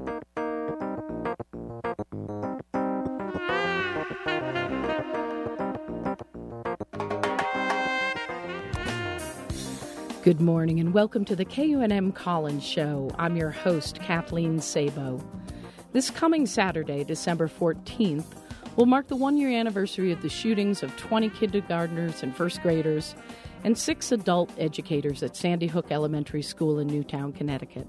Good morning and welcome to the KUNM Collins Show. I'm your host, Kathleen Sabo. This coming Saturday, December 14th, will mark the one-year anniversary of the shootings of 20 kindergartners and first graders and 6 adult educators at Sandy Hook Elementary School in Newtown, Connecticut.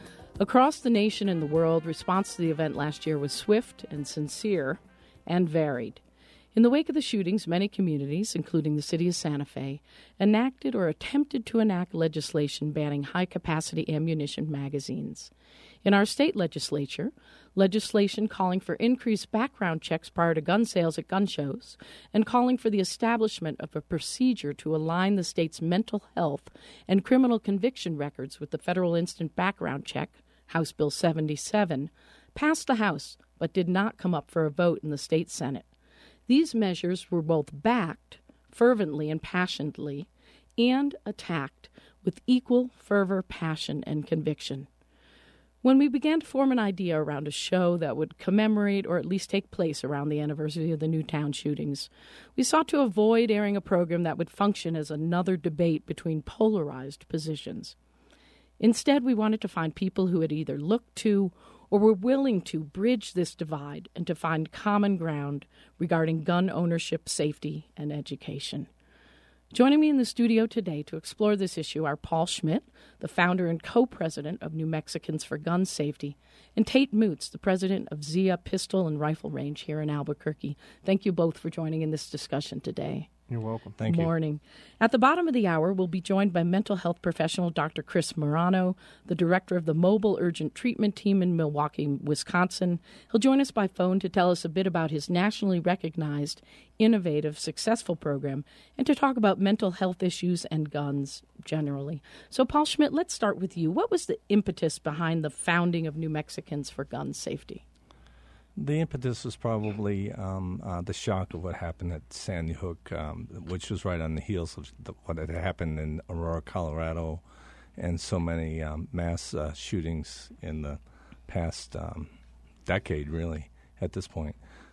Across the nation and the world, response to the event last year was swift and sincere and varied. In the wake of the shootings, many communities, including the city of Santa Fe, enacted or attempted to enact legislation banning high-capacity ammunition magazines. In our state legislature, legislation calling for increased background checks prior to gun sales at gun shows and calling for the establishment of a procedure to align the state's mental health and criminal conviction records with the federal instant background check, House Bill 77, passed the House but did not come up for a vote in the state Senate. These measures were both backed fervently and passionately and attacked with equal fervor, passion, and conviction. When we began to form an idea around a show that would commemorate or at least take place around the anniversary of the Newtown shootings, we sought to avoid airing a program that would function as another debate between polarized positions. Instead, we wanted to find people who had either looked to or were willing to bridge this divide and to find common ground regarding gun ownership, safety, and education. Joining me in the studio today to explore this issue are Paul Schmidt, the founder and co-president of New Mexicans for Gun Safety, and Tate Moots, the president of Zia Pistol and Rifle Range here in Albuquerque. Thank you both for joining in this discussion today. You're welcome. Thank you. Good morning. At the bottom of the hour, we'll be joined by mental health professional Dr. Chris Morano, the director of the Mobile Urgent Treatment Team in Milwaukee, Wisconsin. He'll join us by phone to tell us a bit about his nationally recognized, innovative, successful program and to talk about mental health issues and guns generally. So, Paul Schmidt, let's start with you. What was the impetus behind the founding of New Mexicans for Gun Safety? The impetus was probably the shock of what happened at Sandy Hook, which was right on the heels of what had happened in Aurora, Colorado, and so many mass shootings in the past decade, really, at this point.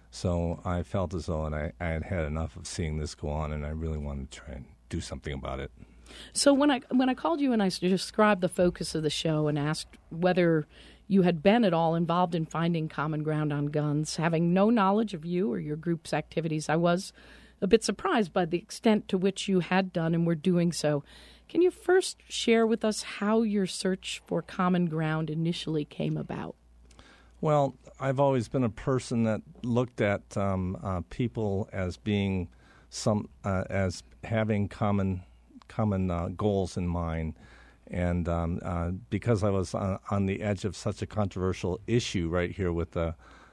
So I felt as though I had had enough of seeing this go on, and I really wanted to try and do something about it. So when I called you and I described the focus of the show and asked whether you had been at all involved in finding common ground on guns, having no knowledge of you or your group's activities, I was a bit surprised by the extent to which you had done and were doing so. Can you first share with us how your search for common ground initially came about? Well, I've always been a person that looked at people as being as having common goals in mind. And because I was on the edge of such a controversial issue right here with the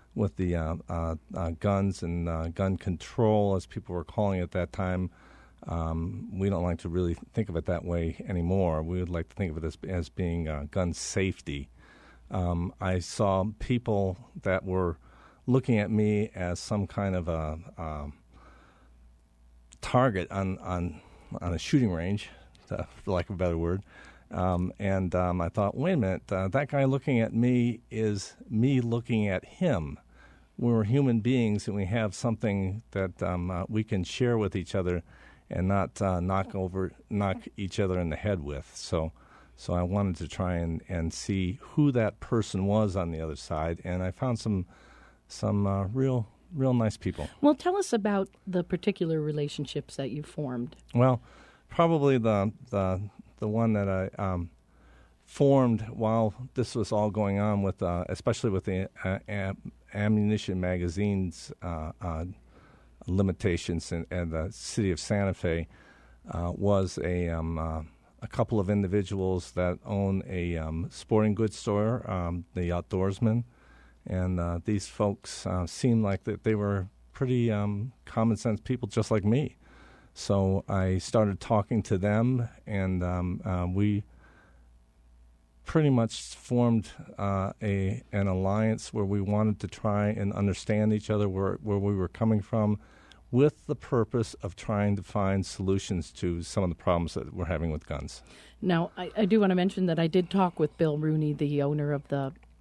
guns and gun control, as people were calling it at that time, we don't like to really think of it that way anymore. We would like to think of it as being gun safety. I saw people that were looking at me as some kind of a target on a shooting range, for lack of a better word. And I thought, wait a minute, that guy looking at me is me looking at him. We're human beings, and we have something that we can share with each other and not knock each other in the head with. So I wanted to try and see who that person was on the other side, and I found some real nice people. Well, tell us about the particular relationships that you formed. Well, probably the one that I formed while this was all going on, with especially with the ammunition magazines limitations and the city of Santa Fe, was a couple of individuals that own a sporting goods store, the Outdoorsman, and these folks seemed like that they were pretty common sense people just like me. So I started talking to them, and we pretty much formed an alliance where we wanted to try and understand each other, where we were coming from, with the purpose of trying to find solutions to some of the problems that we're having with guns. Now, I do want to mention that I did talk with Bill Rooney, the owner of the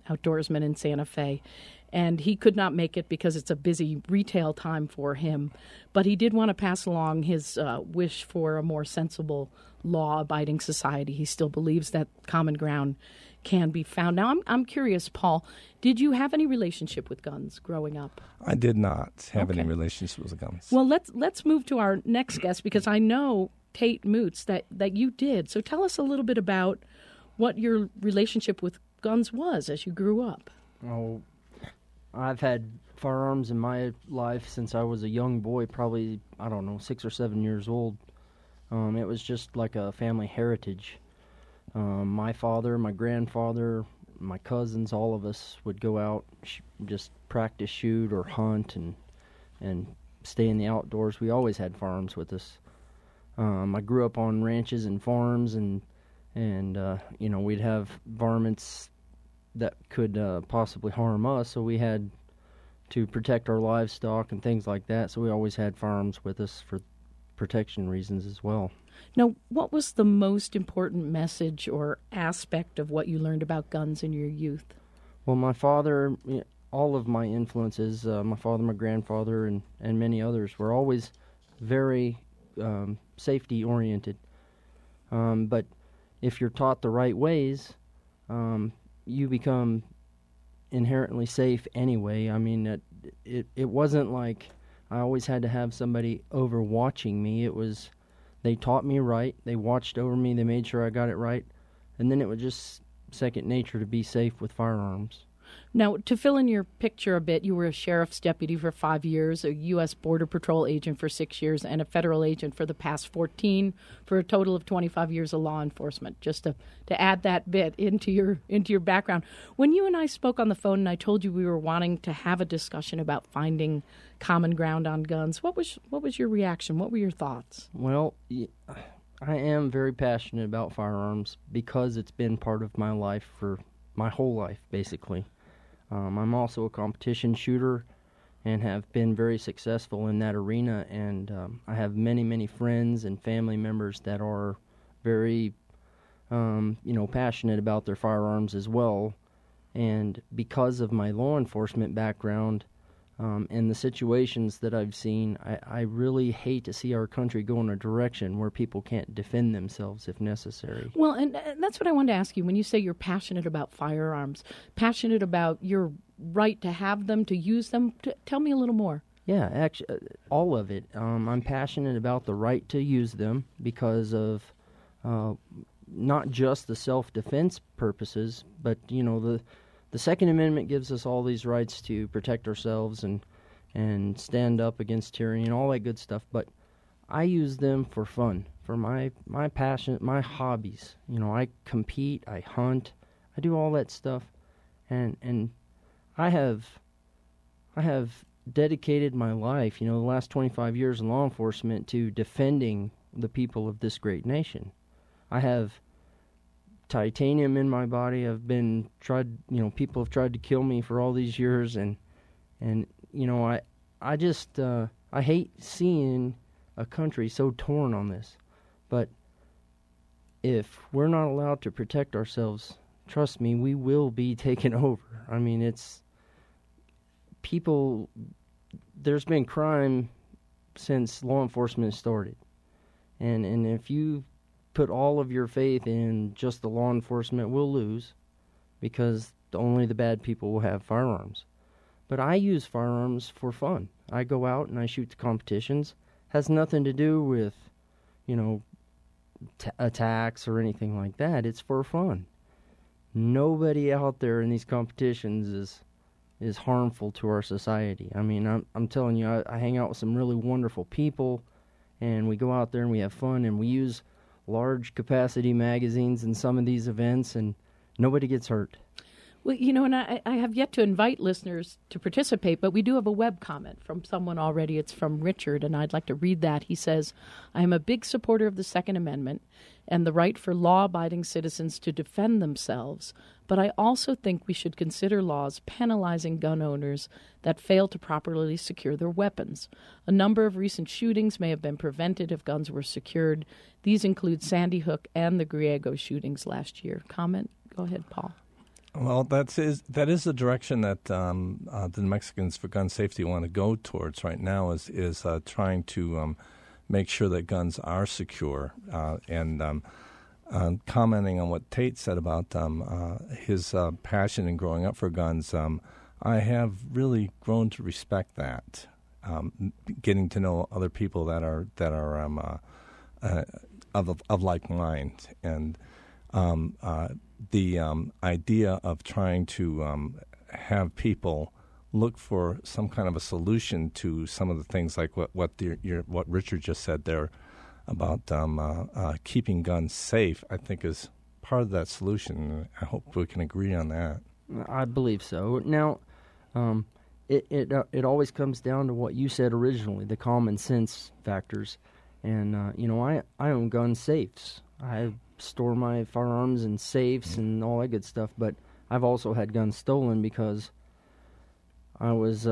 outdoorsman in Santa Fe. And he could not make it because it's a busy retail time for him. But he did want to pass along his wish for a more sensible, law-abiding society. He still believes that common ground can be found. Now, I'm curious, Paul, did you have any relationship with guns growing up? I did not have any relationship with guns. Well, let's move to our next guest, because I know, Tate Moots, that you did. So tell us a little bit about what your relationship with guns was as you grew up. Oh, I've had firearms in my life since I was a young boy, probably, 6 or 7 years old. It was just like a family heritage. My father, my grandfather, my cousins, all of us would go out, just practice shoot or hunt and stay in the outdoors. We always had firearms with us. I grew up on ranches and farms, and we'd have varmints that could possibly harm us, so we had to protect our livestock and things like that, so we always had firearms with us for protection reasons as well. Now, what was the most important message or aspect of what you learned about guns in your youth? Well, my father, all of my influences, my father, my grandfather, and many others were always very safety-oriented. But if you're taught the right ways, you become inherently safe anyway. I mean, it wasn't like I always had to have somebody over watching me. It was, they taught me right, they watched over me, they made sure I got it right, and then it was just second nature to be safe with firearms. Now, to fill in your picture a bit, you were a sheriff's deputy for 5 years, a U.S. Border Patrol agent for 6 years, and a federal agent for the past 14, for a total of 25 years of law enforcement, just to add that bit into your background. When you and I spoke on the phone and I told you we were wanting to have a discussion about finding common ground on guns, what was your reaction? What were your thoughts? Well, I am very passionate about firearms because it's been part of my life for my whole life, basically. I'm also a competition shooter and have been very successful in that arena, and I have many, many friends and family members that are very, passionate about their firearms as well. And because of my law enforcement background and the situations that I've seen, I really hate to see our country go in a direction where people can't defend themselves if necessary. Well, and that's what I wanted to ask you. When you say you're passionate about firearms, passionate about your right to have them, to use them, tell me a little more. Yeah, actually, all of it. I'm passionate about the right to use them because of not just the self-defense purposes, but, the Second Amendment gives us all these rights to protect ourselves and stand up against tyranny and all that good stuff. But I use them for fun, for my passion, my hobbies. I compete, I hunt, I do all that stuff, and I have dedicated my life, the last 25 years in law enforcement, to defending the people of this great nation. I have titanium in my body. People have tried to kill me for all these years, and I just I hate seeing a country so torn on this. But if we're not allowed to protect ourselves, trust me, we will be taken over. I mean, there's been crime since law enforcement started, and if you put all of your faith in just the law enforcement, we'll lose, because only the bad people will have firearms. But I use firearms for fun. I go out and I shoot the competitions. Has nothing to do with, attacks or anything like that. It's for fun. Nobody out there in these competitions is harmful to our society. I mean, I'm telling you, I hang out with some really wonderful people, and we go out there and we have fun, and we use large capacity magazines in some of these events, and nobody gets hurt. Well, and I have yet to invite listeners to participate, but we do have a web comment from someone already. It's from Richard, and I'd like to read that. He says, I am a big supporter of the Second Amendment and the right for law-abiding citizens to defend themselves, but I also think we should consider laws penalizing gun owners that fail to properly secure their weapons. A number of recent shootings may have been prevented if guns were secured. These include Sandy Hook and the Griego shootings last year. Comment? Go ahead, Paul. Well, that is the direction that the New Mexicans for Gun Safety want to go towards right now. Is trying to make sure that guns are secure. And commenting on what Tate said about his passion in growing up for guns, I have really grown to respect that. Getting to know other people that are of like mind, and the idea of trying to have people look for some kind of a solution to some of the things like what Richard just said there about keeping guns safe, I think is part of that solution. I hope we can agree on that. I believe so. Now, it always comes down to what you said originally, the common sense factors. And, I own gun safes. I store my firearms in safes and all that good stuff, but I've also had guns stolen because I was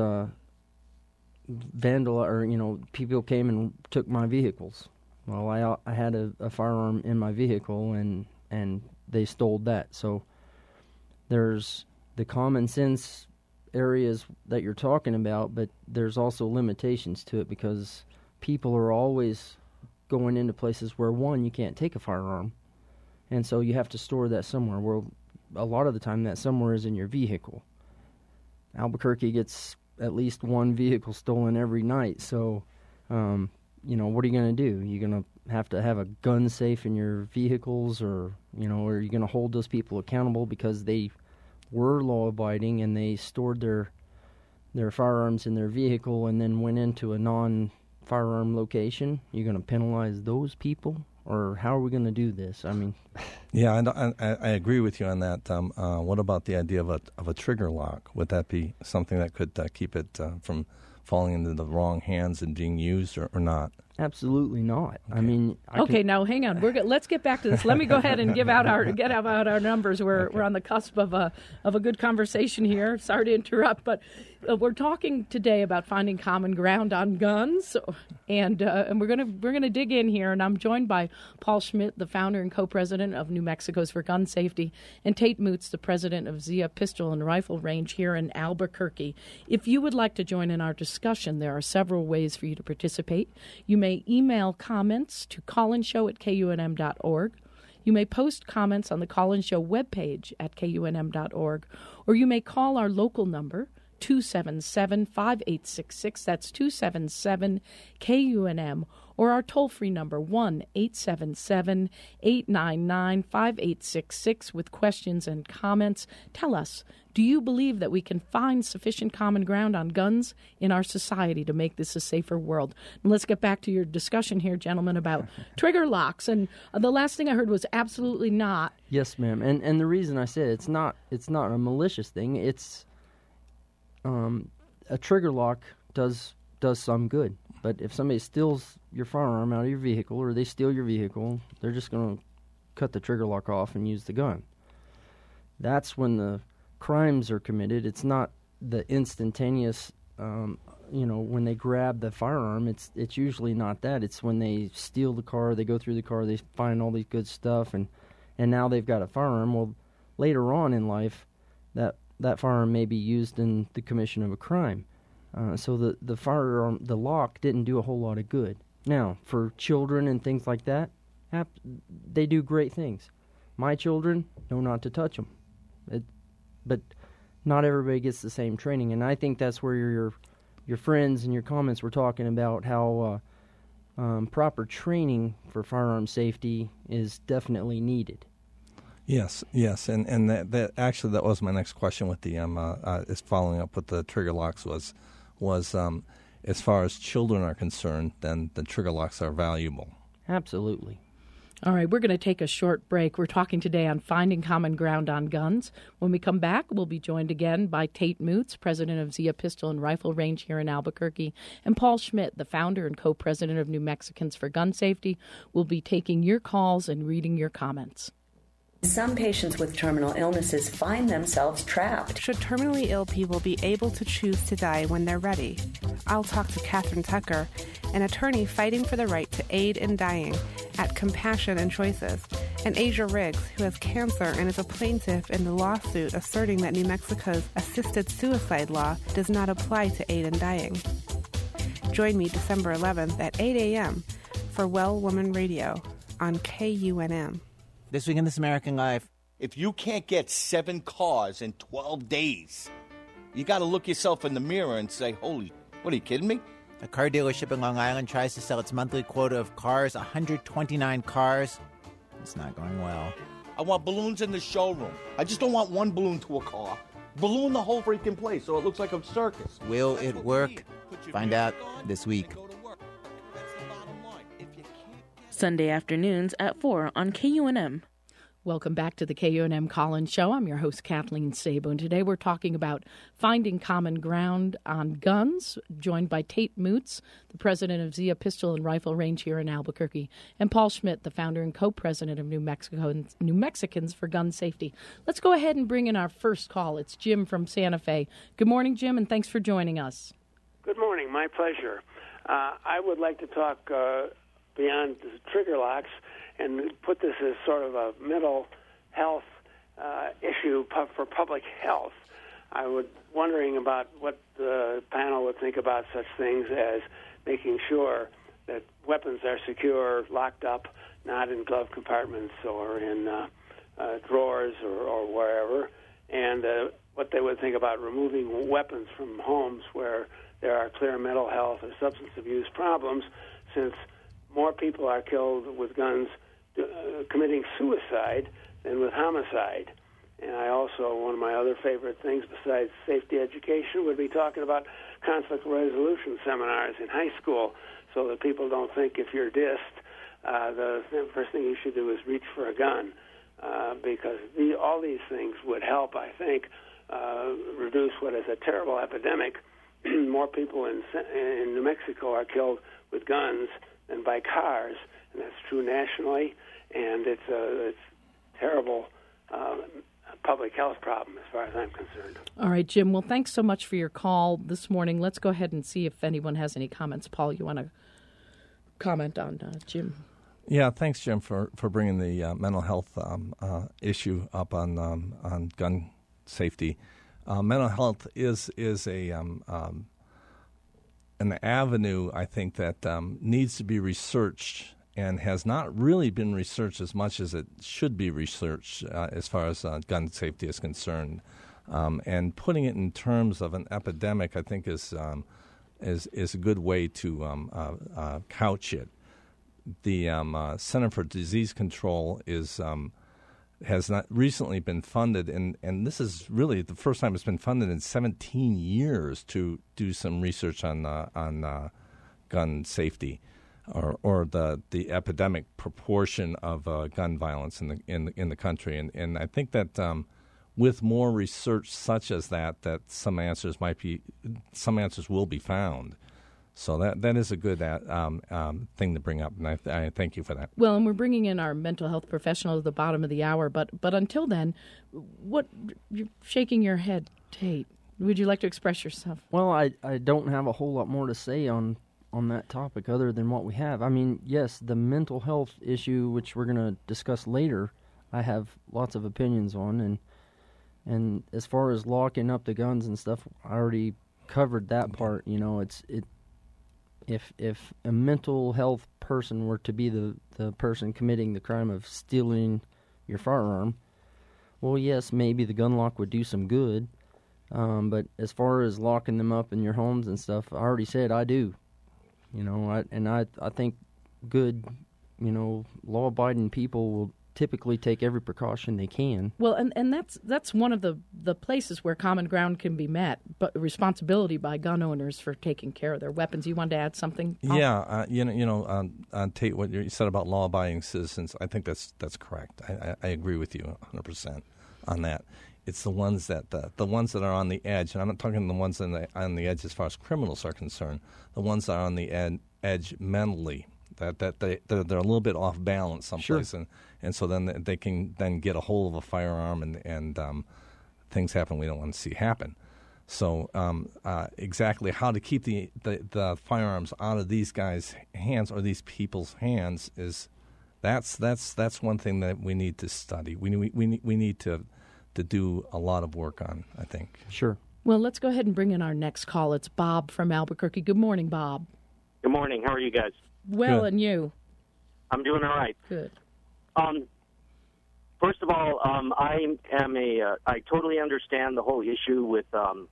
people came and took my vehicles. Well, I had a firearm in my vehicle, and they stole that. So there's the common sense areas that you're talking about, but there's also limitations to it because people are always going into places where, one, you can't take a firearm, and so you have to store that somewhere. Well, a lot of the time that somewhere is in your vehicle. Albuquerque gets at least one vehicle stolen every night, so what are you going to do? You're going to have a gun safe in your vehicles, or are you going to hold those people accountable because they were law-abiding and they stored their firearms in their vehicle and then went into a non-firearm location? You're going to penalize those people, or how are we going to do this? I mean, yeah, I agree with you on that. What about the idea of a trigger lock? Would that be something that could keep it from falling into the wrong hands and being used, or not? Absolutely not. Okay. I mean, now hang on. Let's get back to this. Let me go ahead and get out our numbers. We're on the cusp of a good conversation here. Sorry to interrupt, but we're talking today about finding common ground on guns, and we're gonna dig in here. And I'm joined by Paul Schmidt, the founder and co-president of New Mexico's for Gun Safety, and Tate Moots, the president of Zia Pistol and Rifle Range here in Albuquerque. If you would like to join in our discussion, there are several ways for you to participate. You may email comments to collinshow@kunm.org. You may post comments on the Collins Show webpage at kunm.org, or you may call our local number, 277-5866. That's 277-KUNM, or our toll-free number, 1-877-899-5866, with questions and comments. Tell us, do you believe that we can find sufficient common ground on guns in our society to make this a safer world? And let's get back to your discussion here, gentlemen, about trigger locks. And the last thing I heard was absolutely not. Yes, ma'am. And the reason I said it's not a malicious thing. It's a trigger lock does some good. But if somebody steals your firearm out of your vehicle, or they steal your vehicle, they're just going to cut the trigger lock off and use the gun. That's when the crimes are committed. It's not the instantaneous, when they grab the firearm, it's usually not that. It's when they steal the car, they go through the car, they find all these good stuff, and now they've got a firearm. Well, later on in life, that firearm may be used in the commission of a crime. So the firearm, the lock, didn't do a whole lot of good. Now, for children and things like that, they do great things. My children know not to touch them. But not everybody gets the same training, and I think that's where your friends and your comments were talking about how proper training for firearm safety is definitely needed. Yes, and that actually that was my next question with the is following up with the trigger locks was as far as children are concerned, then the trigger locks are valuable. Absolutely. All right, we're going to take a short break. We're talking today on finding common ground on guns. When we come back, we'll be joined again by Tate Moots, president of Zia Pistol and Rifle Range here in Albuquerque, and Paul Schmidt, the founder and co-president of New Mexicans for Gun Safety. We'll be taking your calls and reading your comments. Some patients with terminal illnesses find themselves trapped. Should terminally ill people be able to choose to die when they're ready? I'll talk to Catherine Tucker, an attorney fighting for the right to aid in dying at Compassion and Choices, and Asia Riggs, who has cancer and is a plaintiff in the lawsuit asserting that New Mexico's assisted suicide law does not apply to aid in dying. Join me December 11th at 8 a.m. for Well Woman Radio on KUNM. This Week in This American Life. If you can't get 7 cars in 12 days, you got to look yourself in the mirror and say, holy, what, are you kidding me? A car dealership in Long Island tries to sell its monthly quota of cars, 129 cars. It's not going well. I want balloons in the showroom. I just don't want one balloon to a car. Balloon the whole freaking place so it looks like a circus. Will it work? Find out this week. Sunday afternoons at 4 on KUNM. Welcome back to the KUNM Collins Show. I'm your host, Kathleen Sabo, and today we're talking about finding common ground on guns, joined by Tate Moots, the president of Zia Pistol and Rifle Range here in Albuquerque, and Paul Schmidt, the founder and co-president of New Mexicans for Gun Safety. Let's go ahead and bring in our first call. It's Jim from Santa Fe. Good morning, Jim, and thanks for joining us. Good morning. My pleasure. I would like to talk beyond the trigger locks and put this as sort of a mental health issue for public health. I was wondering about what the panel would think about such things as making sure that weapons are secure, locked up, not in glove compartments or in drawers or wherever, and what they would think about removing weapons from homes where there are clear mental health or substance abuse problems, since more people are killed with guns committing suicide than with homicide. And I also, one of my other favorite things besides safety education would be talking about conflict resolution seminars in high school so that people don't think if you're dissed, the first thing you should do is reach for a gun, because all these things would help, I think, reduce what is a terrible epidemic. More people in New Mexico are killed with guns than by cars, and that's true nationally, and it's a terrible public health problem as far as I'm concerned. All right, Jim. Well, thanks so much for your call this morning. Let's go ahead and see if anyone has any comments. Paul, you want to comment on Jim? Yeah, thanks, Jim, for bringing the mental health issue up on gun safety. Mental health is an avenue, I think, that needs to be researched and has not really been researched as much as it should be researched as far as gun safety is concerned. And putting it in terms of an epidemic, I think, is a good way to couch it. The Center for Disease Control has not recently been funded, and this is really the first time it's been funded in 17 years to do some research on gun safety or the epidemic proportion of gun violence in the country. And I think that with more research such as that some answers will be found. So that is a good thing to bring up, and I thank you for that. Well, and we're bringing in our mental health professional at the bottom of the hour, but until then, you're shaking your head, Tate. Would you like to express yourself? Well, I don't have a whole lot more to say on that topic other than what we have. I mean, yes, the mental health issue, which we're going to discuss later, I have lots of opinions on, and as far as locking up the guns and stuff, I already covered that part. You know, If a mental health person were to be the person committing the crime of stealing your firearm, well, yes, maybe the gun lock would do some good. But as far as locking them up in your homes and stuff, I already said I do. You know, I think good, law-abiding people will typically take every precaution they can. Well, and that's one of the places where common ground can be met, but responsibility by gun owners for taking care of their weapons. You wanted to add something, Paul? Yeah, Tate, what you said about law-abiding citizens, I think that's correct. I agree with you 100% on that. It's the ones that are on the edge, and I'm not talking the ones on the edge as far as criminals are concerned. The ones that are on the edge mentally, that they're a little bit off balance someplace, sure. and so then they can then get a hold of a firearm and things happen we don't want to see happen. So exactly how to keep the firearms out of these guys' hands or these people's hands is That's one thing that we need to study. We need to do a lot of work on, I think. Sure. Well, let's go ahead and bring in our next call. It's Bob from Albuquerque. Good morning, Bob. Good morning. How are you guys? Well, Good. And you? I'm doing all right. Good. First of all, I totally understand the whole issue with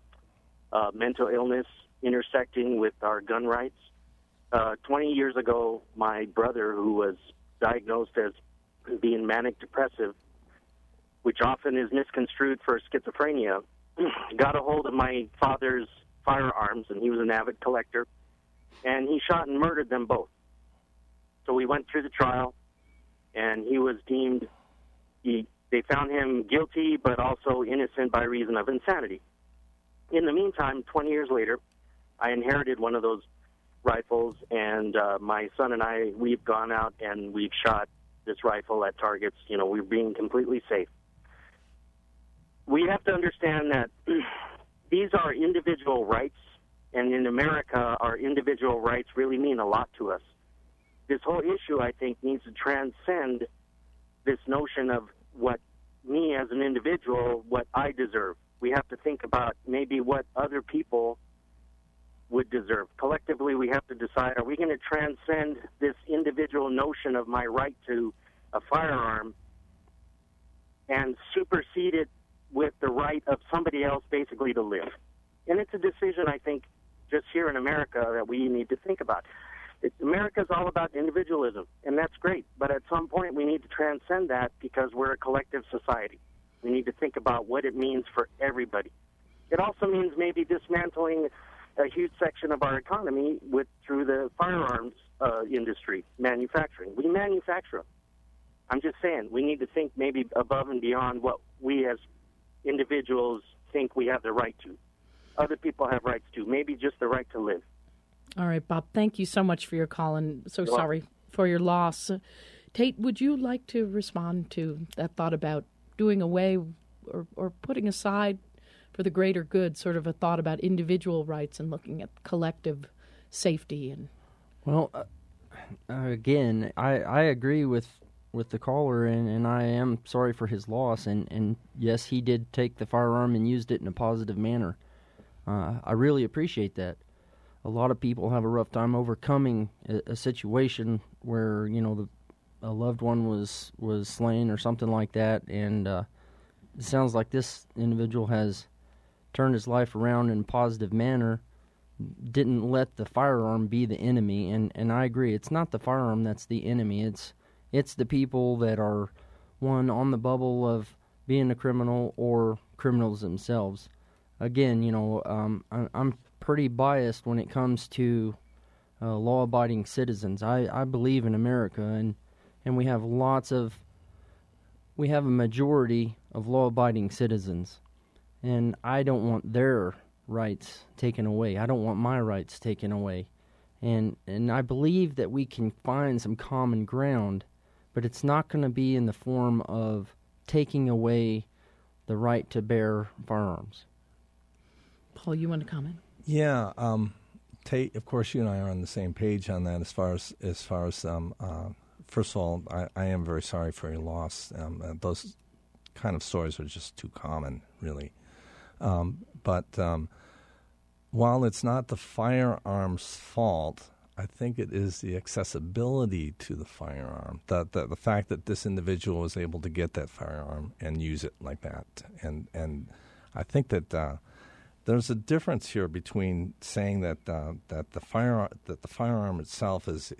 mental illness intersecting with our gun rights. 20 years ago, my brother, who was diagnosed as being manic depressive, which often is misconstrued for schizophrenia, got a hold of my father's firearms, and he was an avid collector, and he shot and murdered them both. So we went through the trial, and he was deemed, they found him guilty but also innocent by reason of insanity. In the meantime, 20 years later, I inherited one of those rifles, and my son and I, we've gone out and we've shot this rifle at targets. We're being completely safe. We have to understand that these are individual rights, and in America, our individual rights really mean a lot to us. This whole issue, I think, needs to transcend this notion of what me as an individual, what I deserve. We have to think about maybe what other people would deserve. Collectively, we have to decide, are we going to transcend this individual notion of my right to a firearm and supersede it with the right of somebody else basically to live? And it's a decision, I think, just here in America that we need to think about. America's all about individualism, and that's great. But at some point, we need to transcend that because we're a collective society. We need to think about what it means for everybody. It also means maybe dismantling a huge section of our economy through the firearms industry, manufacturing. We manufacture them. I'm just saying, we need to think maybe above and beyond what we as individuals think we have the right to. Other people have rights too, maybe just the right to live. All right, Bob, thank you so much for your call, and so sorry for your loss. Tate, would you like to respond to that thought about doing away or putting aside for the greater good, sort of a thought about individual rights and looking at collective safety? And Well, again, I agree with the caller, and I am sorry for his loss. And yes, he did take the firearm and used it in a positive manner. I really appreciate that. A lot of people have a rough time overcoming a situation where, a loved one was slain or something like that, and it sounds like this individual has turned his life around in a positive manner, didn't let the firearm be the enemy, and I agree, it's not the firearm that's the enemy, it's the people that are, one, on the bubble of being a criminal or criminals themselves. Again, I'm pretty biased when it comes to law-abiding citizens. I believe in America, and we have a majority of law-abiding citizens, and I don't want their rights taken away. I don't want my rights taken away, and I believe that we can find some common ground, but it's not going to be in the form of taking away the right to bear firearms. Paul, you want to comment? Yeah, Tate. Of course, you and I are on the same page on that. As far as first of all, I am very sorry for your loss. Those kind of stories are just too common, really. But while it's not the firearm's fault, I think it is the accessibility to the firearm. The fact that this individual was able to get that firearm and use it like that, and I think that. There's a difference here between saying that the firearm itself is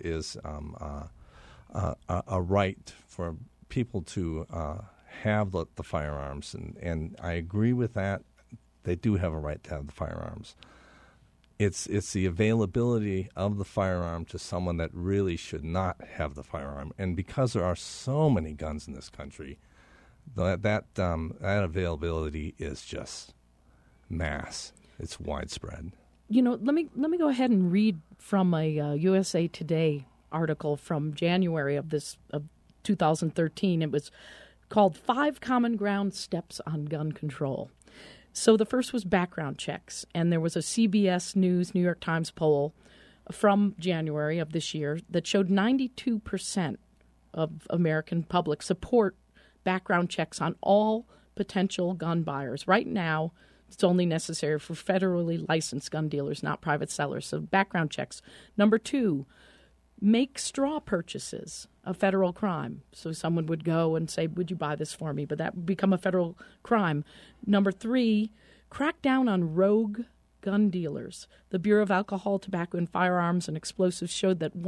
a right for people to have the firearms, and I agree with that. They do have a right to have the firearms. It's the availability of the firearm to someone that really should not have the firearm, and because there are so many guns in this country, that availability is just mass. It's widespread. Let me go ahead and read from a USA Today article from January of 2013. It was called 5 Common Ground Steps on Gun Control. So the first was background checks, and there was a CBS News New York Times poll from January of this year that showed 92% of American public support background checks on all potential gun buyers. Right now, it's only necessary for federally licensed gun dealers, not private sellers. So background checks. Number 2, make straw purchases a federal crime. So someone would go and say, would you buy this for me? But that would become a federal crime. Number 3, crack down on rogue gun dealers. The Bureau of Alcohol, Tobacco, and Firearms and Explosives showed that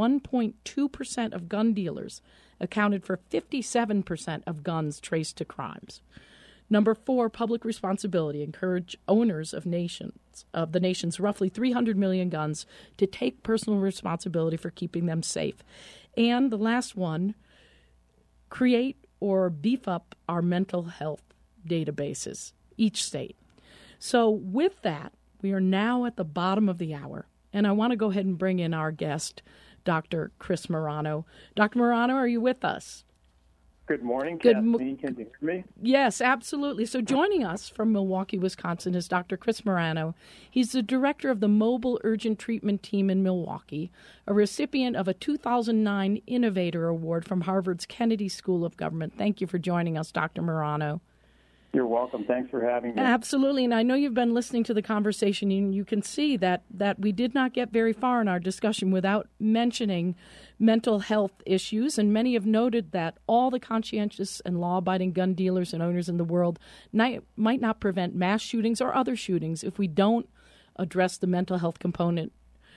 1.2% of gun dealers accounted for 57% of guns traced to crimes. Number 4, public responsibility. Encourage owners of the nation's roughly 300 million guns to take personal responsibility for keeping them safe. And the last one, create or beef up our mental health databases, each state. So with that, we are now at the bottom of the hour, and I want to go ahead and bring in our guest, Dr. Chris Marano. Dr. Marano, are you with us? Good morning, Kathleen. Can you hear me? Yes, absolutely. So joining us from Milwaukee, Wisconsin is Dr. Chris Marano. He's the director of the Mobile Urgent Treatment Team in Milwaukee, a recipient of a 2009 Innovator Award from Harvard's Kennedy School of Government. Thank you for joining us, Dr. Marano. You're welcome. Thanks for having me. Absolutely. And I know you've been listening to the conversation, and you can see that we did not get very far in our discussion without mentioning mental health issues. And many have noted that all the conscientious and law-abiding gun dealers and owners in the world might not prevent mass shootings or other shootings if we don't address the mental health component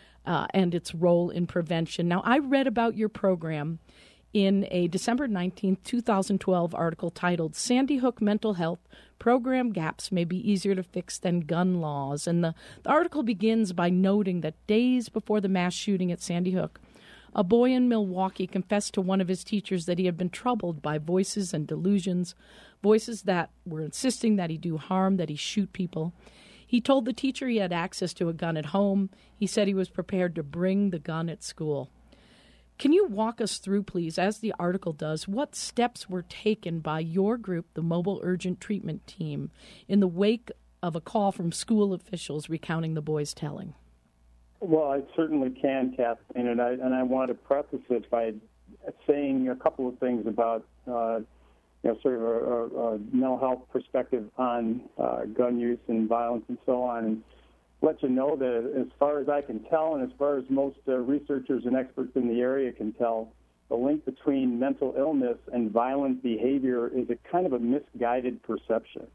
and its role in prevention. Now, I read about your program in a December 19, 2012 article titled Sandy Hook Mental Health Program Gaps May Be Easier to Fix Than Gun Laws. And the article begins by noting that days before the mass shooting at Sandy Hook, a boy in Milwaukee confessed to one of his teachers that he had been troubled by voices and delusions, voices that were insisting that he do harm, that he shoot people. He told the teacher he had access to a gun at home. He said he was prepared to bring the gun at school. Can you walk us through, please, as the article does, what steps were taken by your group, the Mobile Urgent Treatment Team, in the wake of a call from school officials recounting the boy's telling? Well, I certainly can, Kathleen, and I want to preface it by saying a couple of things about sort of a mental health perspective on gun use and violence and so on. And let you know that as far as I can tell, and as far as most researchers and experts in the area can tell, the link between mental illness and violent behavior is a kind of a misguided perception.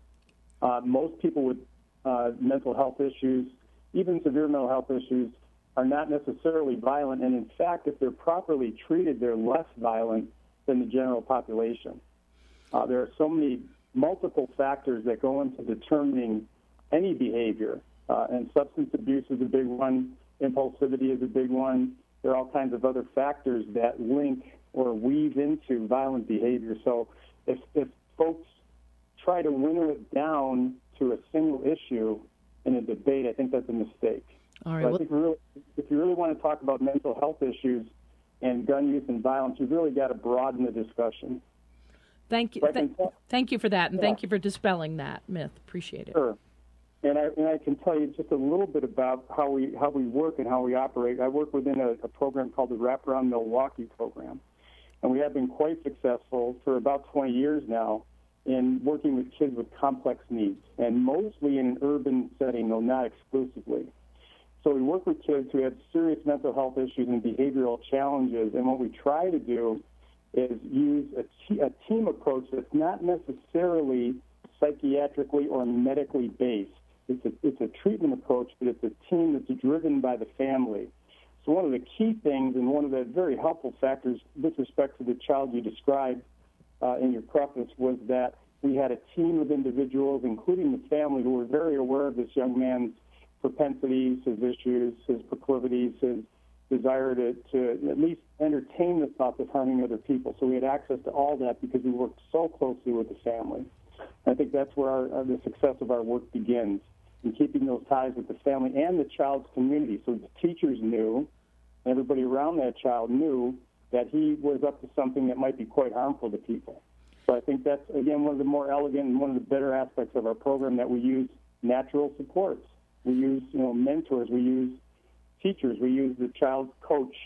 Most people with mental health issues, even severe mental health issues, are not necessarily violent, and in fact, if they're properly treated, they're less violent than the general population. There are so many multiple factors that go into determining any behavior. And substance abuse is a big one. Impulsivity is a big one. There are all kinds of other factors that link or weave into violent behavior. So if folks try to winnow it down to a single issue in a debate, I think that's a mistake. All right. So I think if you really want to talk about mental health issues and gun use and violence, you've really got to broaden the discussion. Thank you. Thank you for that, and thank you for dispelling that myth. Appreciate it. Sure. And I can tell you just a little bit about how we work and how we operate. I work within a program called the Wraparound Milwaukee program, and we have been quite successful for about 20 years now in working with kids with complex needs, and mostly in an urban setting, though not exclusively. So we work with kids who have serious mental health issues and behavioral challenges, and what we try to do is use a team approach that's not necessarily psychiatrically or medically based. It's a treatment approach, but it's a team that's driven by the family. So one of the key things and one of the very helpful factors with respect to the child you described in your preface was that we had a team of individuals, including the family, who were very aware of this young man's propensities, his issues, his proclivities, his desire to at least entertain the thoughts of harming other people. So we had access to all that because we worked so closely with the family. I think that's where the success of our work begins, in keeping those ties with the family and the child's community. So the teachers knew, everybody around that child knew that he was up to something that might be quite harmful to people. So I think that's, again, one of the more elegant and one of the better aspects of our program, that we use natural supports. We use mentors. We use teachers. We use the child's coach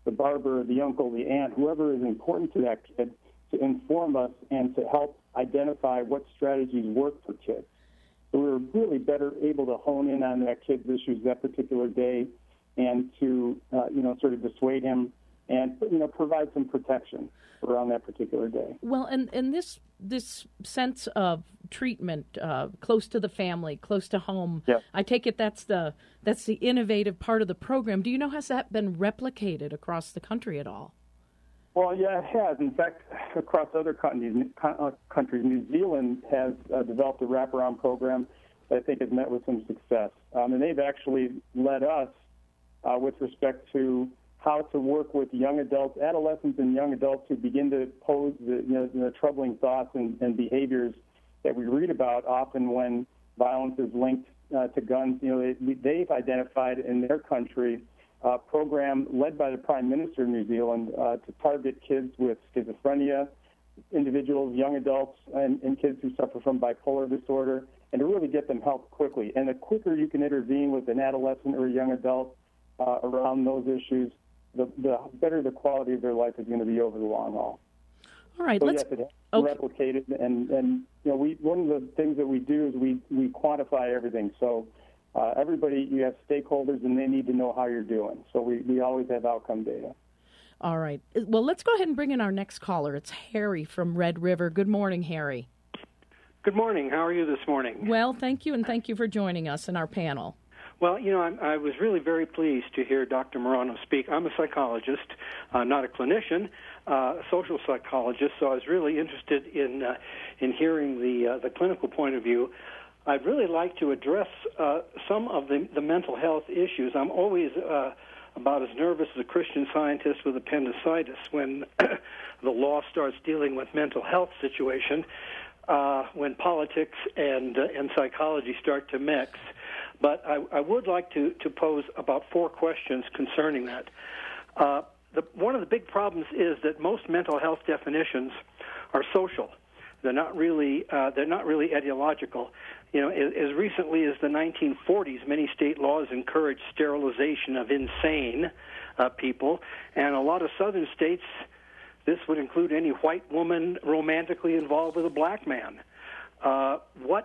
the barber, the uncle, the aunt, whoever is important to that kid, to inform us and to help identify what strategies work for kids. So we're really better able to hone in on that kid's issues that particular day and to, sort of dissuade him and, provide some protection around that particular day. Well, and this sense of treatment close to the family, close to home, yeah. I take it that's the innovative part of the program. Do you know, has that been replicated across the country at all? Well, yeah, it has. In fact, across other countries, New Zealand has developed a wraparound program that I think has met with some success. And they've actually led us with respect to how to work with young adults, adolescents and young adults who begin to pose the troubling thoughts and behaviors that we read about often when violence is linked to guns. They've identified in their country a program led by the Prime Minister of New Zealand to target kids with schizophrenia, individuals, young adults, and kids who suffer from bipolar disorder, and to really get them help quickly. And the quicker you can intervene with an adolescent or a young adult around those issues, the better the quality of their life is going to be over the long haul. All right, so yes, it has been replicated, and one of the things that we do is we quantify everything. So everybody, you have stakeholders, and they need to know how you're doing. So we always have outcome data. All right. Well, let's go ahead and bring in our next caller. It's Harry from Red River. Good morning, Harry. Good morning. How are you this morning? Well, thank you, and thank you for joining us in our panel. Well, I was really very pleased to hear Dr. Marano speak. I'm a psychologist, not a clinician, a social psychologist, so I was really interested in hearing the clinical point of view. I'd really like to address some of the mental health issues. I'm always about as nervous as a Christian Scientist with appendicitis when the law starts dealing with mental health situation, when politics and psychology start to mix. But I would like to pose about 4 questions concerning that. One of the big problems is that most mental health definitions are social. They're not really ideological. As recently as the 1940s, many state laws encouraged sterilization of insane people, and a lot of southern states, this would include any white woman romantically involved with a black man. What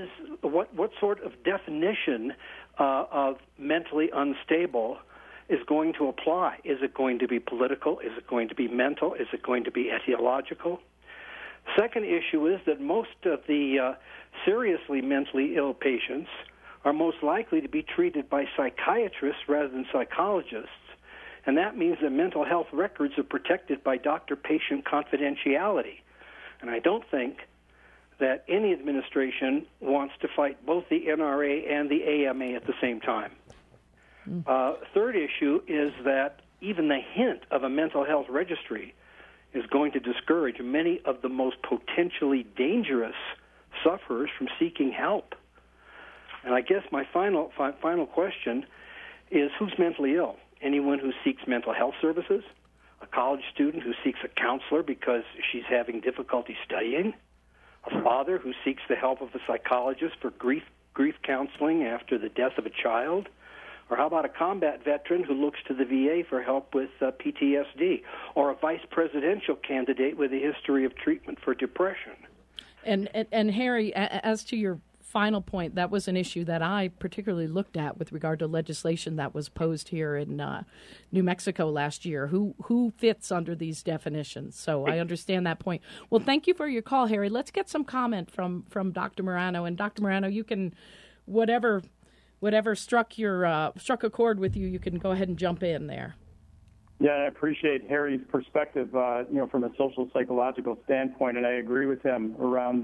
sort of definition of mentally unstable is going to apply? Is it going to be political? Is it going to be mental? Is it going to be etiological? Second issue is that most of the seriously mentally ill patients are most likely to be treated by psychiatrists rather than psychologists, and that means that mental health records are protected by doctor-patient confidentiality. And I don't think that any administration wants to fight both the NRA and the AMA at the same time. Third issue is that even the hint of a mental health registry is going to discourage many of the most potentially dangerous sufferers from seeking help. And I guess my final question is, who's mentally ill? Anyone who seeks mental health services? A college student who seeks a counselor because she's having difficulty studying? A father who seeks the help of a psychologist for grief counseling after the death of a child? Or how about a combat veteran who looks to the VA for help with PTSD? Or a vice presidential candidate with a history of treatment for depression? And Harry, as to your final point, that was an issue that I particularly looked at with regard to legislation that was posed here in New Mexico last year. Who fits under these definitions? So I understand that point. Well, thank you for your call, Harry. Let's get some comment from Dr. Marano. And Dr. Marano, you can, whatever struck a chord with you, you can go ahead and jump in there. Yeah, I appreciate Harry's perspective, from a social psychological standpoint, and I agree with him around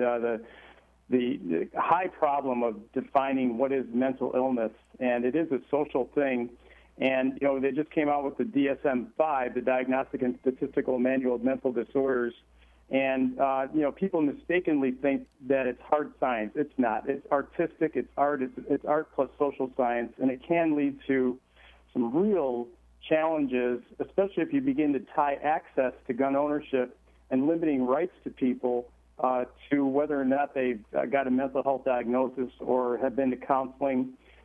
the high problem of defining what is mental illness, and it is a social thing. And they just came out with the DSM-5, the Diagnostic and Statistical Manual of Mental Disorders. And people mistakenly think that it's hard science. It's not. It's artistic. It's art. It's art plus social science, and it can lead to some real challenges, especially if you begin to tie access to gun ownership and limiting rights to people to whether or not they've got a mental health diagnosis or have been to counseling.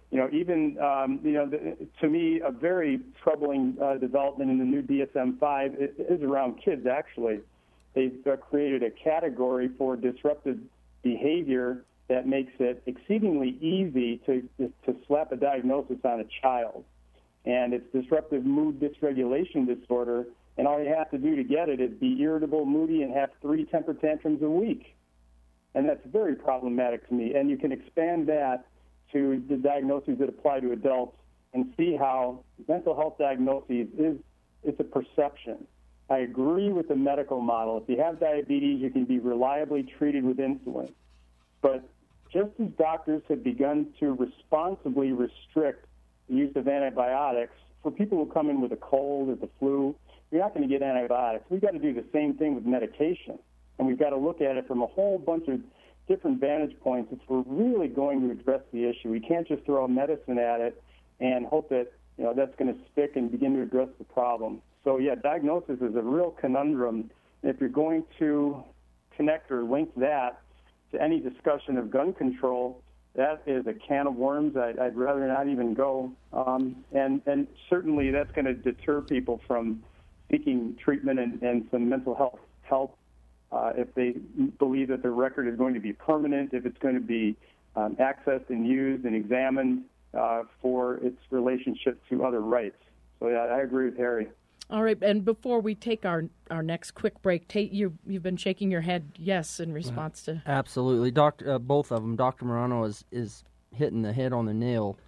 Even to me, a very troubling development in the new DSM-5 is around kids. Actually, they've created a category for disruptive behavior that makes it exceedingly easy to slap a diagnosis on a child. And it's disruptive mood dysregulation disorder, and all you have to do to get it is be irritable, moody, and have 3 temper tantrums a week. And that's very problematic to me. And you can expand that to the diagnoses that apply to adults and see how mental health diagnoses it's a perception. I agree with the medical model. If you have diabetes, you can be reliably treated with insulin. But just as doctors have begun to responsibly restrict the use of antibiotics, for people who come in with a cold or the flu, you're not going to get antibiotics. We've got to do the same thing with medication. And we've got to look at it from a whole bunch of different vantage points if we're really going to address the issue. We can't just throw medicine at it and hope that that's going to stick and begin to address the problem. So, yeah, diagnosis is a real conundrum. If you're going to connect or link that to any discussion of gun control, that is a can of worms. I'd rather not even go. And certainly that's going to deter people from seeking treatment and some mental health help if they believe that their record is going to be permanent, if it's going to be accessed and used and examined for its relationship to other rights. So, yeah, I agree with Harry. All right, and before we take our next quick break, Tate, you've been shaking your head yes in response to... Absolutely. Both of them. Dr. Marano is hitting the head on the nail.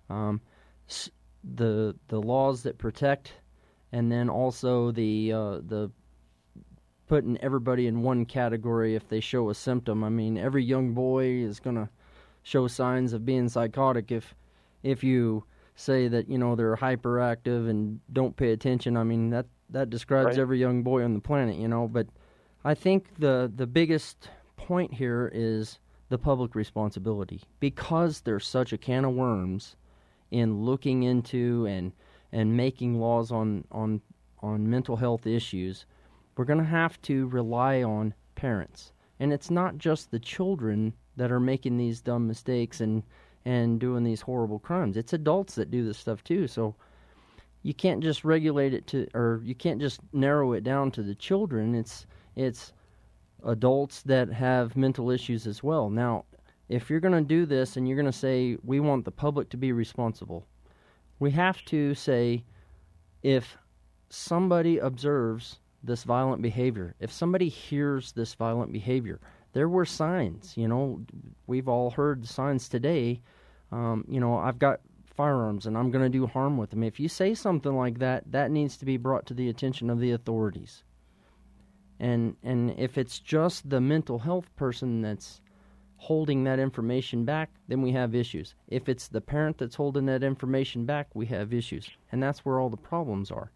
The laws that protect, and then also the putting everybody in one category if they show a symptom. I mean, every young boy is going to show signs of being psychotic if you say that, they're hyperactive and don't pay attention. I mean, that describes every young boy on the planet, But I think the biggest point here is the public responsibility. Because there's such a can of worms in looking into and making laws on mental health issues, we're going to have to rely on parents. And it's not just the children that are making these dumb mistakes and doing these horrible crimes. It's adults that do this stuff too. So you can't just regulate it or you can't just narrow it down to the children. It's adults that have mental issues as well. Now, if you're going to do this and you're going to say we want the public to be responsible, we have to say if somebody observes this violent behavior, if somebody hears this violent behavior, there were signs, we've all heard signs today, I've got firearms and I'm going to do harm with them. If you say something like that, that needs to be brought to the attention of the authorities. And if it's just the mental health person that's holding that information back, then we have issues. If it's the parent that's holding that information back, we have issues. And that's where all the problems are.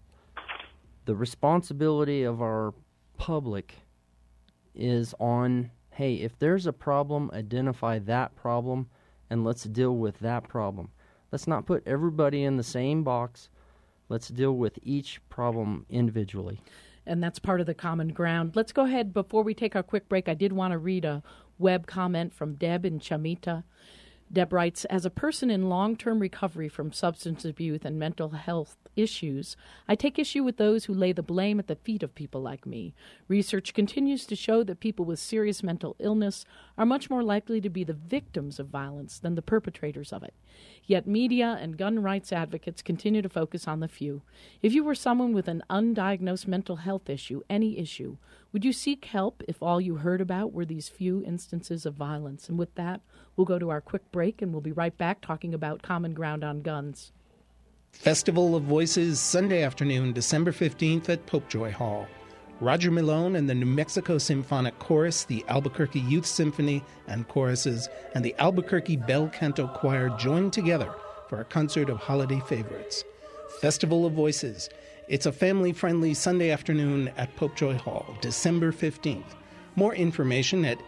The responsibility of our public is on, hey, if there's a problem, identify that problem, and let's deal with that problem. Let's not put everybody in the same box. Let's deal with each problem individually. And that's part of the common ground. Let's go ahead. Before we take our quick break, I did want to read a web comment from Deb in Chamita. Deb writes, as a person in long-term recovery from substance abuse and mental health issues, I take issue with those who lay the blame at the feet of people like me. Research continues to show that people with serious mental illness are much more likely to be the victims of violence than the perpetrators of it. Yet media and gun rights advocates continue to focus on the few. If you were someone with an undiagnosed mental health issue, any issue, would you seek help if all you heard about were these few instances of violence? And with that, we'll go to our quick break, and we'll be right back talking about Common Ground on Guns. Festival of Voices, Sunday afternoon, December 15th at Popejoy Hall. Roger Milone and the New Mexico Symphonic Chorus, the Albuquerque Youth Symphony and Choruses, and the Albuquerque Bel Canto Choir join together for a concert of holiday favorites. Festival of Voices. It's a family-friendly Sunday afternoon at Popejoy Hall, December 15th. More information at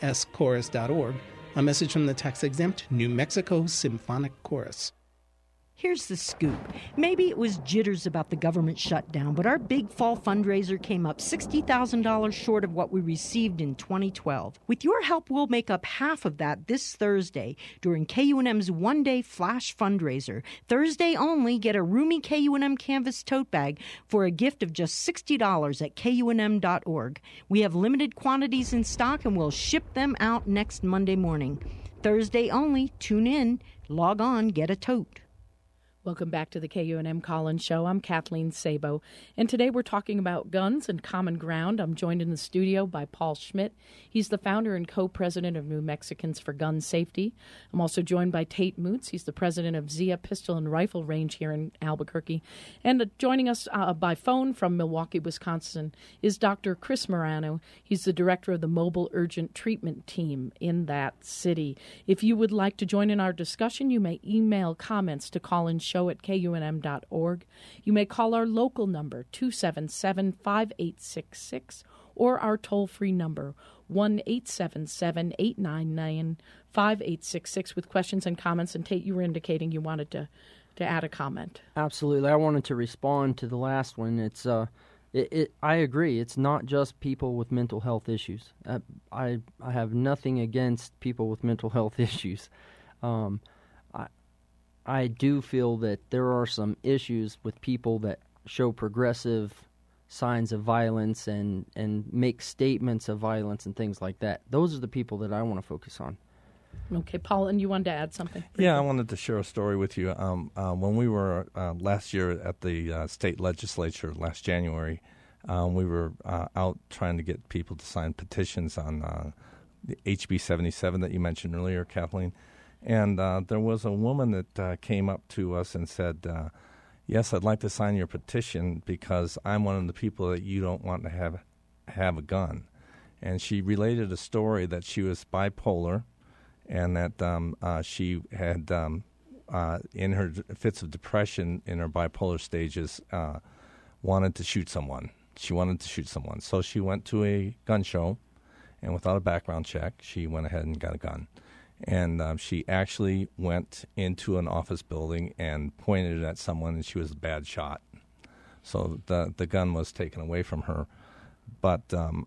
nmschorus.org. A message from the tax-exempt New Mexico Symphonic Chorus. Here's the scoop. Maybe it was jitters about the government shutdown, but our big fall fundraiser came up $60,000 short of what we received in 2012. With your help, we'll make up half of that this Thursday during KUNM's one-day flash fundraiser. Thursday only, get a roomy KUNM canvas tote bag for a gift of just $60 at KUNM.org. We have limited quantities in stock and we'll ship them out next Monday morning. Thursday only. Tune in, log on, get a tote. Welcome back to the KUNM Collins Show. I'm Kathleen Sabo, and today we're talking about guns and common ground. I'm joined in the studio by Paul Schmidt. He's the founder and co-president of New Mexicans for Gun Safety. I'm also joined by Tate Moots. He's the president of Zia Pistol and Rifle Range here in Albuquerque. And joining us by phone from Milwaukee, Wisconsin, is Dr. Chris Marano. He's the director of the Mobile Urgent Treatment Team in that city. If you would like to join in our discussion, you may email comments to collinshow@kunm.org. You may call our local number, 277-5866, or our toll-free number, 1-877-899-5866, with questions and comments. And Tate, you were indicating you wanted to add a comment. Absolutely. I wanted to respond to the last one. It's I agree. It's not just people with mental health issues. I have nothing against people with mental health issues. I do feel that there are some issues with people that show progressive signs of violence and make statements of violence and things like that. Those are the people that I want to focus on. Okay, Paul, and you wanted to add something? Yeah, I wanted to share a story with you. When we were last year at the state legislature, last January, we were out trying to get people to sign petitions on the HB 77 that you mentioned earlier, Kathleen. And there was a woman that came up to us and said, yes, I'd like to sign your petition because I'm one of the people that you don't want to have a gun. And she related a story that she was bipolar and that she had, in her fits of depression, in her bipolar stages, wanted to shoot someone. She wanted to shoot someone. So she went to a gun show, and without a background check, she went ahead and got a gun. And she actually went into an office building and pointed it at someone, and she was a bad shot. So the gun was taken away from her. But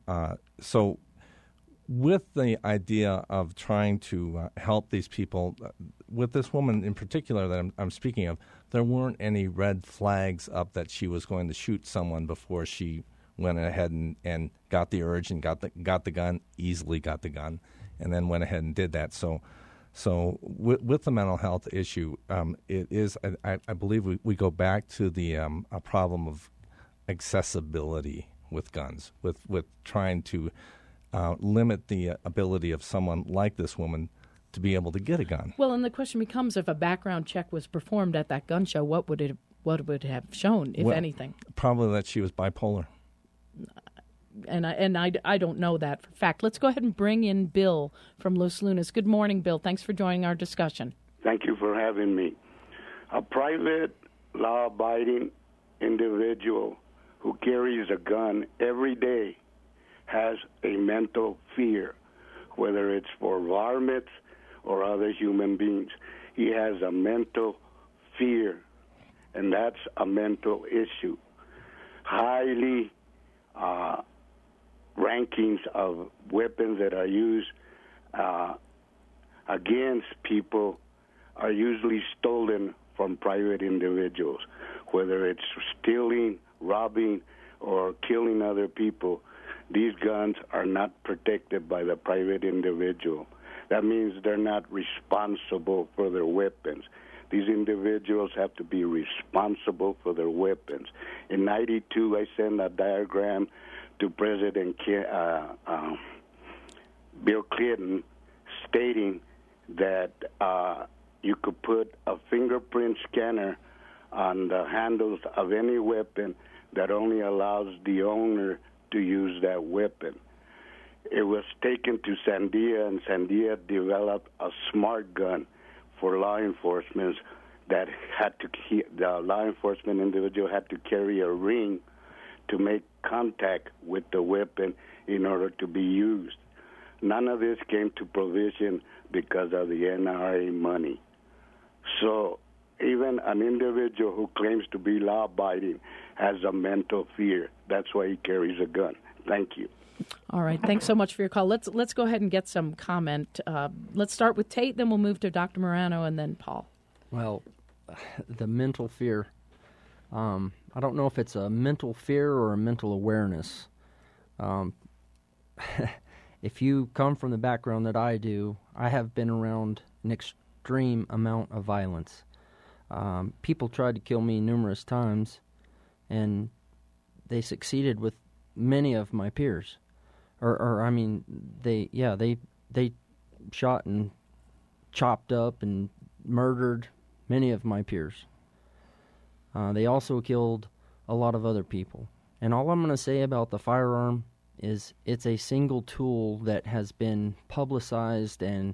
so with the idea of trying to help these people, with this woman in particular that I'm speaking of, there weren't any red flags up that she was going to shoot someone before she went ahead and got the urge and got the gun, easily got the gun, and then went ahead and did that. So with the mental health issue, it is, I believe we go back to the a problem of accessibility with guns, with trying to limit the ability of someone like this woman to be able to get a gun. Well, and the question becomes, if a background check was performed at that gun show, what would it have shown, if anything? Probably that she was bipolar. And I don't know that for a fact. Let's go ahead and bring in Bill from Los Lunas. Good morning, Bill. Thanks for joining our discussion. Thank you for having me. A private, law-abiding individual who carries a gun every day has a mental fear, whether it's for varmints or other human beings. He has a mental fear, and that's a mental issue. Highly rankings of weapons that are used against people are usually stolen from private individuals, whether it's stealing, robbing, or killing other people. These guns are not protected by the private individual. That means they're not responsible for their weapons. These individuals have to be responsible for their weapons. In '92, I sent a diagram to President Bill Clinton stating that you could put a fingerprint scanner on the handles of any weapon that only allows the owner to use that weapon. It was taken to Sandia, and Sandia developed a smart gun for law enforcement that the law enforcement individual had to carry a ring to make contact with the weapon in order to be used. None of this came to provision because of the NRA money. So even even an individual who claims to be law-abiding has a mental fear. That's why he carries a gun. Thank you. All right. Thanks so much for your call. Let's go ahead and get some comment. Let's start with Tate, then we'll move to Dr. Morano, and then Paul. Well, the mental fear. I don't know if it's a mental fear or a mental awareness. If you come from the background that I do, I have been around an extreme amount of violence. People tried to kill me numerous times, and they succeeded with many of my peers. They shot and chopped up and murdered many of my peers. They also killed a lot of other people. And all I'm going to say about the firearm is it's a single tool that has been publicized and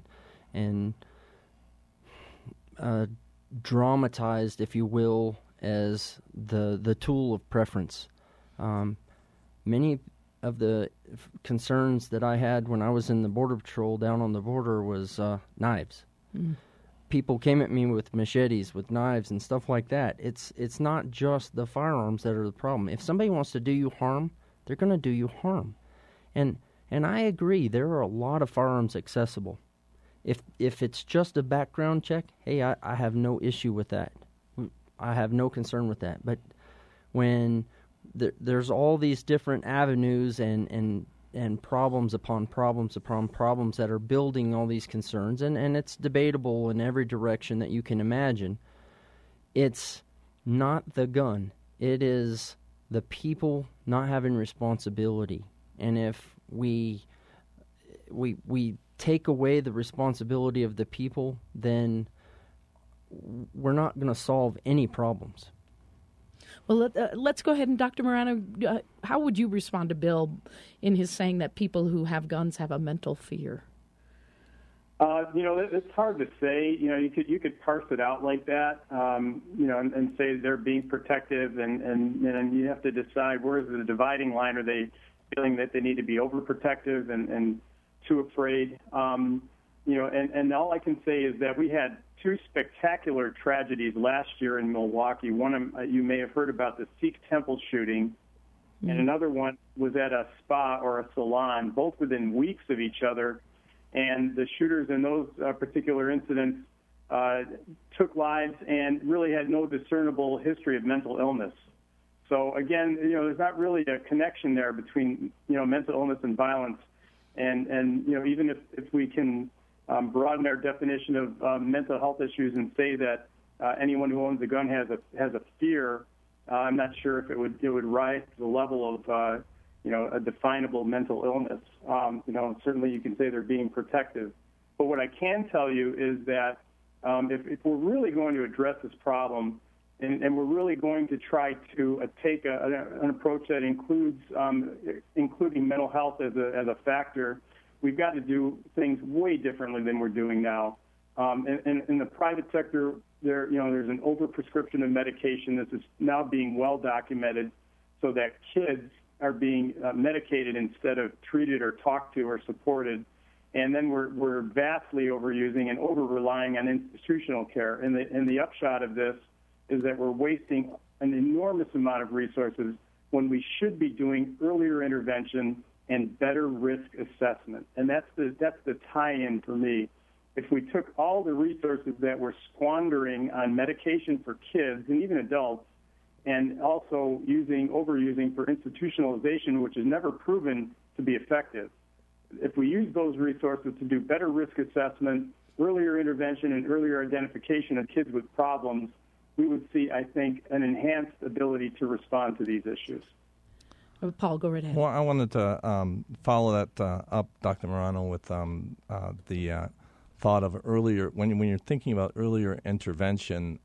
dramatized, if you will, as the tool of preference. Many of the concerns that I had when I was in the Border Patrol down on the border was knives. People came at me with machetes, with knives and stuff like that. It's not just the firearms that are the problem. If somebody wants to do you harm, they're going to do you harm. And I agree, there are a lot of firearms accessible. If it's just a background check, hey, I have no issue with that. I have no concern with that. But when there's all these different avenues and problems upon problems upon problems that are building all these concerns, and it's debatable in every direction that you can imagine, it's not the gun. It is the people not having responsibility. And if we take away the responsibility of the people, then we're not going to solve any problems. Well, let's go ahead and Dr. Morano, how would you respond to Bill in his saying that people who have guns have a mental fear? It's hard to say. You could parse it out like that, and say they're being protective, and you have to decide where is the dividing line. Are they feeling that they need to be overprotective and too afraid? And all I can say is that we had two spectacular tragedies last year in Milwaukee. One, you may have heard about the Sikh temple shooting, and another one was at a spa or a salon, both within weeks of each other. And the shooters in those particular incidents took lives and really had no discernible history of mental illness. So again, there's not really a connection there between, mental illness and violence. And even if we can broaden our definition of mental health issues and say that anyone who owns a gun has a fear, I'm not sure if it would rise to the level of a definable mental illness. Certainly you can say they're being protective. But what I can tell you is that if we're really going to address this problem, and we're really going to try to take an approach that includes including mental health as a factor, we've got to do things way differently than we're doing now. In the private sector, there's an overprescription of medication. This is now being well documented, so that kids are being medicated instead of treated or talked to or supported. And then we're vastly overusing and over-relying on institutional care. And the upshot of this is that we're wasting an enormous amount of resources when we should be doing earlier intervention and better risk assessment. And that's the tie-in for me. If we took all the resources that we're squandering on medication for kids and even adults, and also overusing for institutionalization, which is never proven to be effective, if we use those resources to do better risk assessment, earlier intervention, and earlier identification of kids with problems, we would see, I think, an enhanced ability to respond to these issues. Paul, go right ahead. Well, I wanted to follow that up, Dr. Morano, with the thought of earlier, when you're thinking about earlier intervention,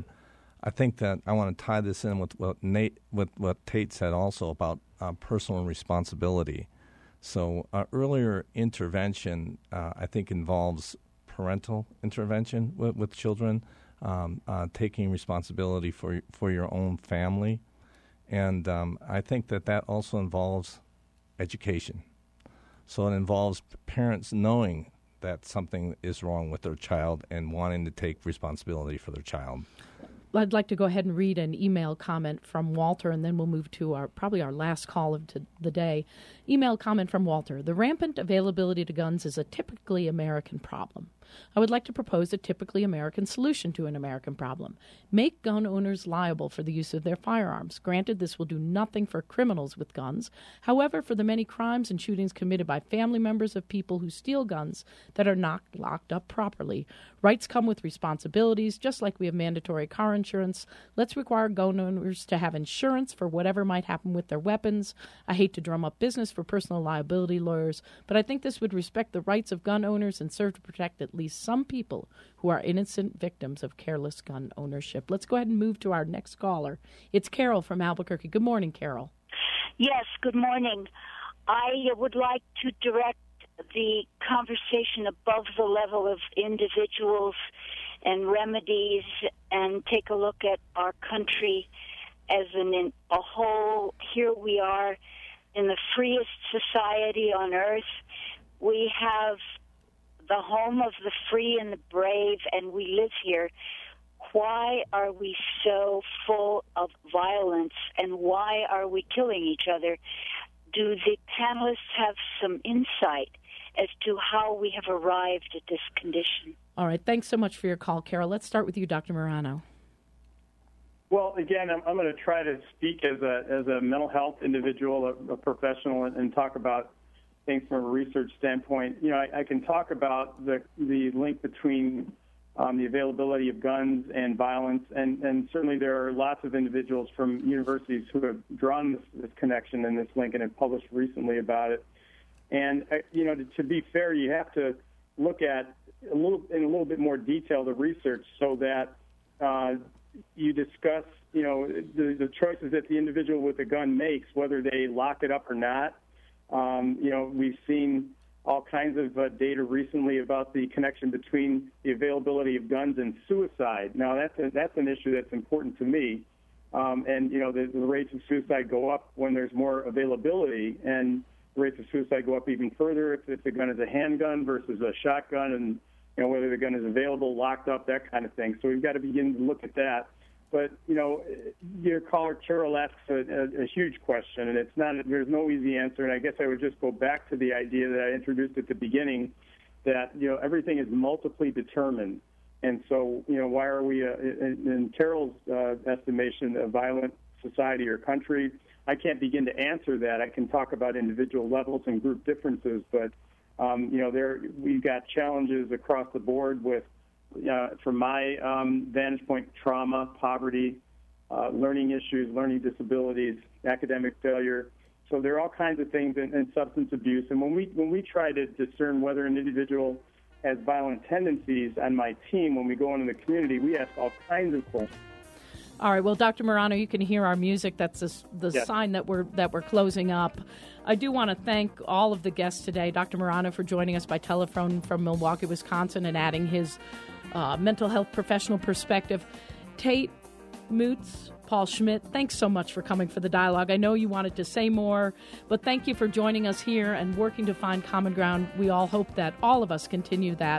I think that I want to tie this in with what Tate said also about personal responsibility. So earlier intervention, I think, involves parental intervention with children, taking responsibility for your own family. And I think that also involves education. So it involves parents knowing that something is wrong with their child and wanting to take responsibility for their child. I'd like to go ahead and read an email comment from Walter, and then we'll move to our last call of the day. Email comment from Walter. The rampant availability to guns is a typically American problem. I would like to propose a typically American solution to an American problem. Make gun owners liable for the use of their firearms. Granted, this will do nothing for criminals with guns. However, for the many crimes and shootings committed by family members of people who steal guns that are not locked up properly, rights come with responsibilities, just like we have mandatory car insurance. Let's require gun owners to have insurance for whatever might happen with their weapons. I hate to drum up business for personal liability lawyers, but I think this would respect the rights of gun owners and serve to protect at least some people who are innocent victims of careless gun ownership. Let's go ahead and move to our next caller. It's Carol from Albuquerque. Good morning, Carol. Yes, good morning. I would like to direct the conversation above the level of individuals and remedies and take a look at our country as a whole. Here we are in the freest society on earth. We have the home of the free and the brave, and we live here. Why are we so full of violence, and why are we killing each other? Do the panelists have some insight as to how we have arrived at this condition? All right. Thanks so much for your call, Carol. Let's start with you, Dr. Marano. Well, again, I'm going to try to speak as a mental health individual, a professional, and talk about things from a research standpoint. You know, I can talk about the link between the availability of guns and violence, and certainly there are lots of individuals from universities who have drawn this connection and this link and have published recently about it. And, you know, to be fair, you have to look at in a little bit more detail the research so that you discuss, you know, the choices that the individual with a gun makes, whether they lock it up or not. You know, we've seen all kinds of data recently about the connection between the availability of guns and suicide. Now, that's an issue that's important to me. And, you know, the rates of suicide go up when there's more availability, and the rates of suicide go up even further if the gun is a handgun versus a shotgun, and, you know, whether the gun is available, locked up, that kind of thing. So we've got to begin to look at that. But, you know, your caller, Carol, asks a huge question, and there's no easy answer. And I guess I would just go back to the idea that I introduced at the beginning, that, you know, everything is multiply determined. And so, you know, why are we, in Carol's estimation, a violent society or country? I can't begin to answer that. I can talk about individual levels and group differences, but, you know, we've got challenges across the board with, from my vantage point, trauma, poverty, learning issues, learning disabilities, academic failure. So there are all kinds of things, and substance abuse. And when we try to discern whether an individual has violent tendencies on my team, when we go into the community, we ask all kinds of questions. All right. Well, Dr. Marano, you can hear our music. That's the Yes. sign that we're closing up. I do want to thank all of the guests today. Dr. Marano for joining us by telephone from Milwaukee, Wisconsin, and adding his mental health professional perspective. Tate Moots, Paul Schmidt, thanks so much for coming for the dialogue. I know you wanted to say more, but thank you for joining us here and working to find common ground. We all hope that all of us continue that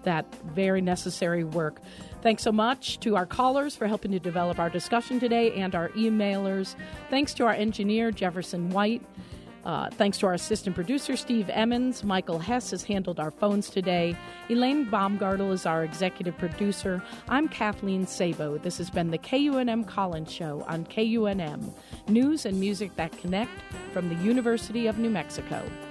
very necessary work. Thanks so much to our callers for helping to develop our discussion today, and our emailers. Thanks to our engineer, Jefferson White. Thanks to our assistant producer, Steve Emmons. Michael Hess has handled our phones today. Elaine Baumgartel is our executive producer. I'm Kathleen Sabo. This has been the KUNM Collins Show on KUNM. News and music that connect from the University of New Mexico.